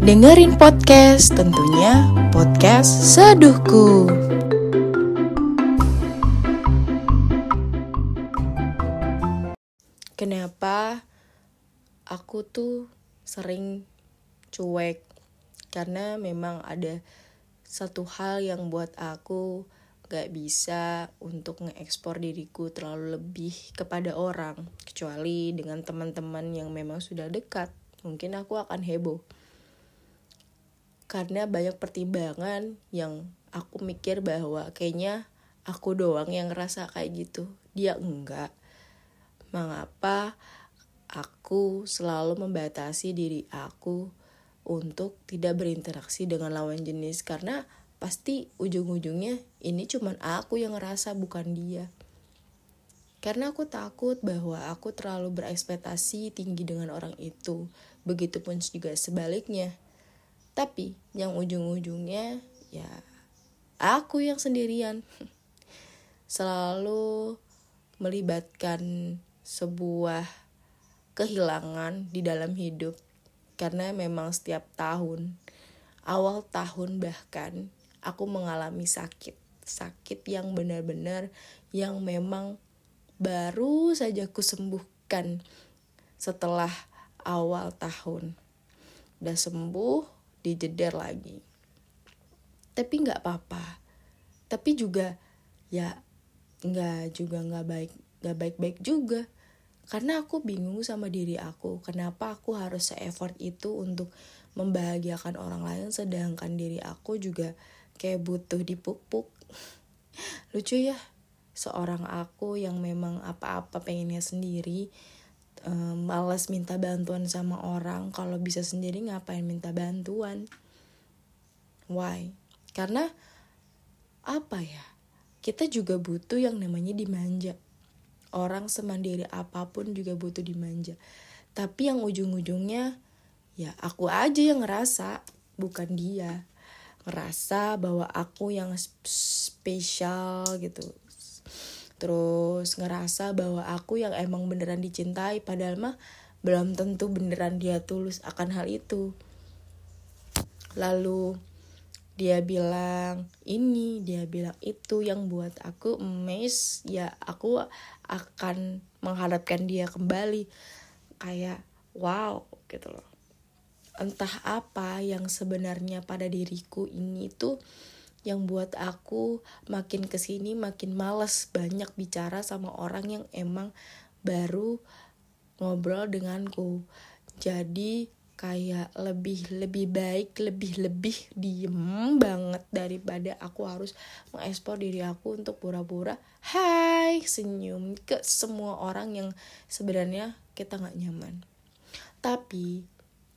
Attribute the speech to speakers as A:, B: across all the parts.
A: Dengerin podcast, tentunya podcast Seduhku. Kenapa aku tuh sering cuek? Karena memang ada satu hal yang buat aku gak bisa untuk nge-ekspor diriku terlalu lebih kepada orang, kecuali dengan teman-teman yang memang sudah dekat. Mungkin aku akan heboh. Karena banyak pertimbangan yang aku mikir bahwa kayaknya aku doang yang ngerasa kayak gitu. Dia enggak. Mengapa aku selalu membatasi diri aku untuk tidak berinteraksi dengan lawan jenis. Karena pasti ujung-ujungnya ini cuman aku yang ngerasa, bukan dia. Karena aku takut bahwa aku terlalu berekspektasi tinggi dengan orang itu. Begitupun juga sebaliknya. Tapi yang ujung-ujungnya ya aku yang sendirian. Selalu melibatkan sebuah kehilangan di dalam hidup. Karena memang setiap tahun, awal tahun bahkan, aku mengalami sakit. Sakit yang benar-benar yang memang baru saja aku sembuhkan setelah awal tahun. Udah sembuh, dijeder lagi. Tapi gak apa-apa. Tapi juga ya gak baik-baik juga. Karena aku bingung sama diri aku. Kenapa aku harus se-effort itu untuk membahagiakan orang lain, sedangkan diri aku juga kayak butuh dipupuk. Lucu ya, seorang aku yang memang apa-apa pengennya sendiri, malas minta bantuan sama orang. Kalau bisa sendiri ngapain minta bantuan? Why? Karena apa ya, kita juga butuh yang namanya dimanja. Orang semandiri apapun juga butuh dimanja. Tapi yang ujung-ujungnya ya aku aja yang ngerasa, bukan dia. Ngerasa bahwa aku yang spesial gitu. Terus ngerasa bahwa aku yang emang beneran dicintai, padahal mah belum tentu beneran dia tulus akan hal itu. Lalu dia bilang ini, dia bilang itu, yang buat aku amazed. Ya aku akan menghadapkan dia kembali kayak wow gitu loh. Entah apa yang sebenarnya pada diriku ini tuh yang buat aku makin kesini makin malas banyak bicara sama orang yang emang baru ngobrol denganku. Jadi kayak lebih baik lebih diem banget daripada aku harus mengekspor diri aku untuk pura-pura hai senyum ke semua orang yang sebenarnya kita nggak nyaman. Tapi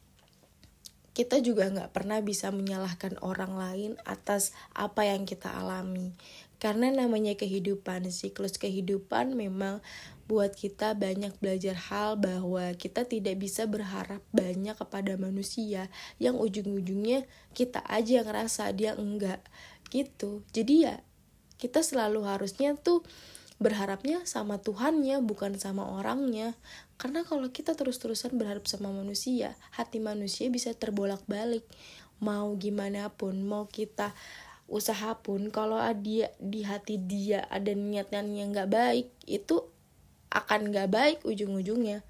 A: kita juga gak pernah bisa menyalahkan orang lain atas apa yang kita alami. Karena namanya kehidupan, siklus kehidupan memang buat kita banyak belajar hal bahwa kita tidak bisa berharap banyak kepada manusia yang ujung-ujungnya kita aja yang ngerasa, dia enggak gitu. Jadi ya kita selalu harusnya tuh berharapnya sama Tuhannya, bukan sama orangnya. Karena kalau kita terus-terusan berharap sama manusia, hati manusia bisa terbolak-balik. Mau gimana pun, mau kita usaha pun, kalau dia di hati dia ada niatan yang gak baik, itu akan gak baik ujung-ujungnya.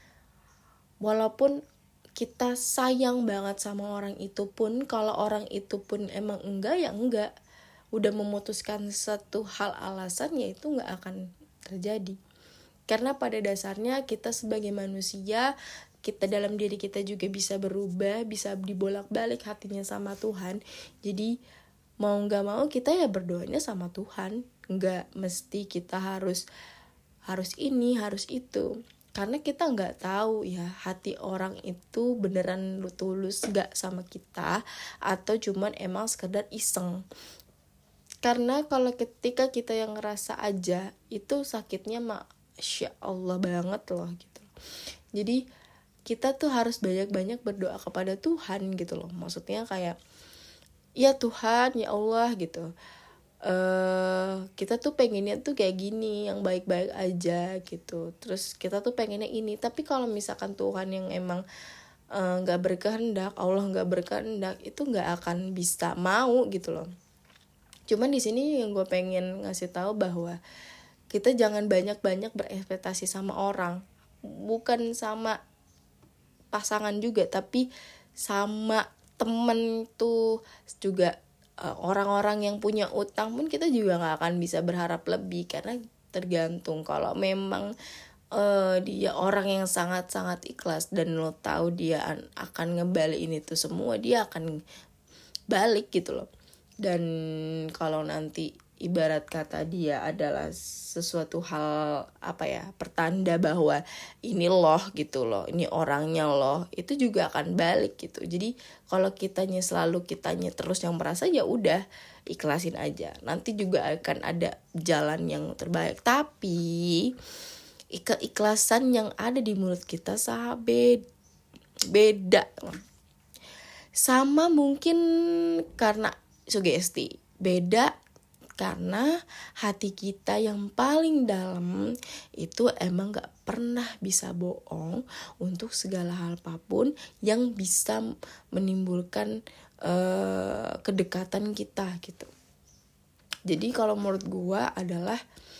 A: Walaupun kita sayang banget sama orang itu pun, kalau orang itu pun emang enggak, ya enggak. Udah memutuskan satu hal alasan, ya itu gak akan terjadi. Karena pada dasarnya kita sebagai manusia, kita dalam diri kita juga bisa berubah, bisa dibolak-balik hatinya sama Tuhan. Jadi mau gak mau kita ya berdoanya sama Tuhan. Gak mesti kita harus ini, harus itu. Karena kita gak tahu ya hati orang itu beneran tulus gak sama kita, atau cuman emang sekedar iseng. Karena kalau ketika kita yang ngerasa aja, itu sakitnya Masya Allah banget loh gitu. Jadi kita tuh harus banyak-banyak berdoa kepada Tuhan gitu loh. Maksudnya kayak ya Tuhan, ya Allah gitu. Kita tuh pengennya tuh kayak gini, yang baik-baik aja gitu. Terus kita tuh pengennya ini. Tapi kalau misalkan Tuhan yang emang nggak berkehendak, Allah nggak berkehendak, itu nggak akan bisa mau gitu loh. Cuman di sini yang gue pengen ngasih tahu bahwa kita jangan banyak-banyak berekspektasi sama orang, bukan sama pasangan juga, tapi sama temen tuh juga. Orang-orang yang punya utang pun kita juga nggak akan bisa berharap lebih, karena tergantung. Kalau memang dia orang yang sangat-sangat ikhlas dan lo tahu dia akan ngebalikin itu semua, dia akan balik gitu loh. Dan kalau nanti ibarat kata dia adalah sesuatu hal pertanda bahwa ini loh gitu loh, ini orangnya loh, itu juga akan balik gitu. Jadi kalau kitanya terus yang merasa, ya udah ikhlasin aja, nanti juga akan ada jalan yang terbaik. Tapi keikhlasan yang ada di mulut kita beda sama mungkin karena sugesti, beda karena hati kita yang paling dalam itu emang gak pernah bisa bohong untuk segala hal apapun yang bisa menimbulkan kedekatan kita gitu. Jadi kalau menurut gue adalah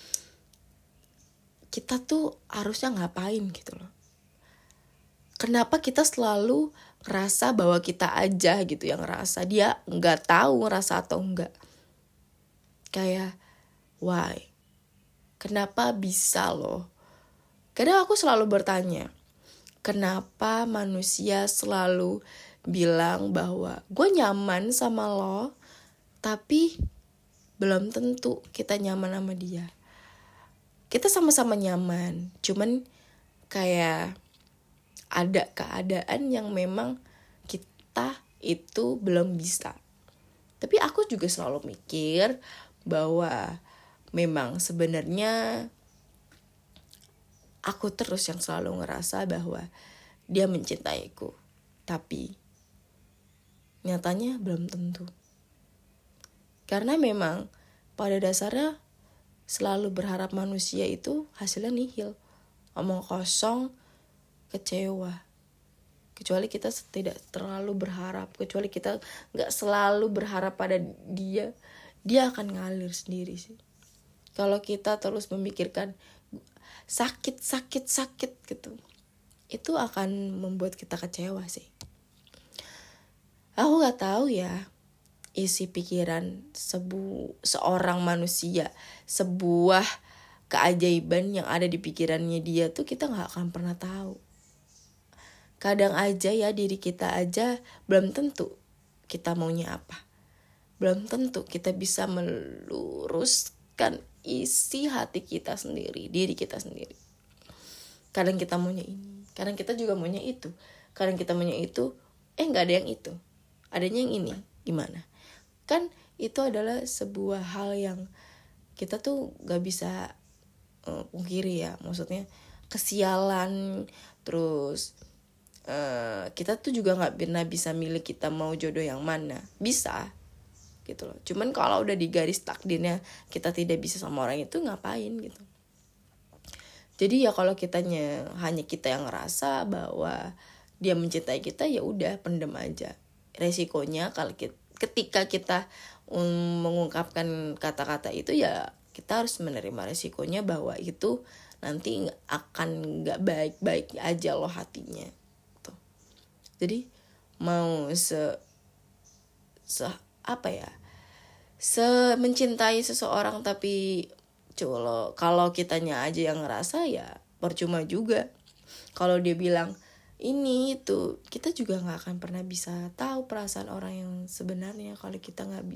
A: kita tuh harusnya ngapain gitu loh. Kenapa kita selalu ngerasa bahwa kita aja gitu yang ngerasa, dia nggak tahu ngerasa atau enggak. Kayak why? Kenapa bisa loh? Kadang aku selalu bertanya, kenapa manusia selalu bilang bahwa gue nyaman sama lo, tapi belum tentu kita nyaman sama dia. Kita sama-sama nyaman, cuman kayak ada keadaan yang memang kita itu belum bisa. Tapi aku juga selalu mikir bahwa memang sebenarnya aku terus yang selalu ngerasa bahwa dia mencintaiku, tapi nyatanya belum tentu. Karena memang pada dasarnya selalu berharap manusia itu hasilnya nihil, omong kosong, kecewa. Kecuali kita tidak terlalu berharap, kecuali kita gak selalu berharap pada dia akan ngalir sendiri sih. Kalau kita terus memikirkan sakit gitu, itu akan membuat kita kecewa sih. Aku gak tahu ya isi pikiran seorang manusia, sebuah keajaiban yang ada di pikirannya dia tuh kita gak akan pernah tahu. Kadang aja ya diri kita aja belum tentu kita maunya apa. Belum tentu kita bisa meluruskan isi hati kita sendiri, diri kita sendiri. Kadang kita maunya ini, kadang kita juga maunya itu. Kadang kita maunya itu, gak ada yang itu, adanya yang ini, gimana? Kan itu adalah sebuah hal yang kita tuh gak bisa pungkiri ya. Maksudnya kesialan, terus kita tuh juga gak pernah bisa milih kita mau jodoh yang mana. Bisa gitu loh, cuman kalau udah di garis takdirnya kita tidak bisa sama orang itu, ngapain gitu. Jadi ya kalau hanya kita yang ngerasa bahwa dia mencintai kita, ya udah pendem aja. Resikonya kalau ketika kita mengungkapkan kata-kata itu, ya kita harus menerima resikonya bahwa itu nanti akan gak baik-baik aja loh hatinya tuh. Jadi mau mencintai seseorang, tapi kalau kitanya aja yang ngerasa, ya percuma juga. Kalau dia bilang ini itu, kita juga nggak akan pernah bisa tahu perasaan orang yang sebenarnya kalau kita nggak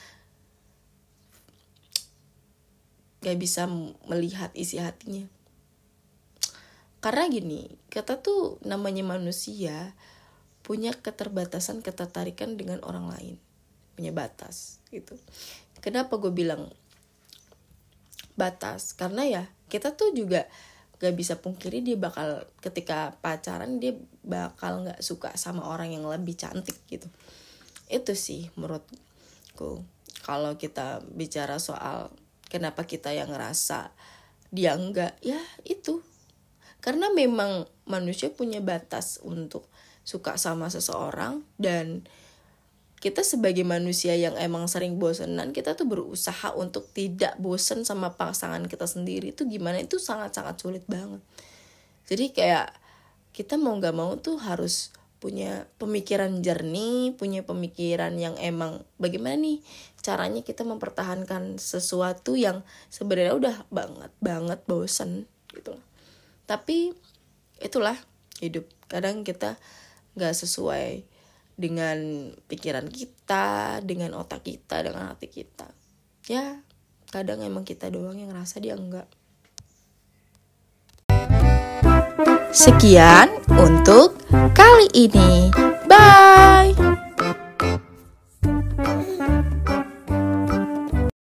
A: bisa melihat isi hatinya. Karena gini, kita tuh namanya manusia punya keterbatasan, ketertarikan dengan orang lain, punya batas gitu. Kenapa gue bilang batas? Karena ya kita tuh juga gak bisa pungkiri dia bakal, ketika pacaran dia bakal gak suka sama orang yang lebih cantik gitu. Itu sih menurutku. Kalau kita bicara soal kenapa kita yang ngerasa dia enggak, ya itu karena memang manusia punya batas untuk suka sama seseorang, dan kita sebagai manusia yang emang sering bosenan, kita tuh berusaha untuk tidak bosen sama pasangan kita sendiri. Itu gimana? Itu sangat-sangat sulit banget. Jadi kayak kita mau gak mau tuh harus punya pemikiran jernih, punya pemikiran yang emang bagaimana nih caranya kita mempertahankan sesuatu yang sebenarnya udah banget bosen gitu. Tapi itulah hidup. Kadang kita gak sesuai dengan pikiran kita, dengan otak kita, dengan hati kita. Ya, kadang emang kita doang yang ngerasa, dia enggak. Sekian untuk kali ini. Bye.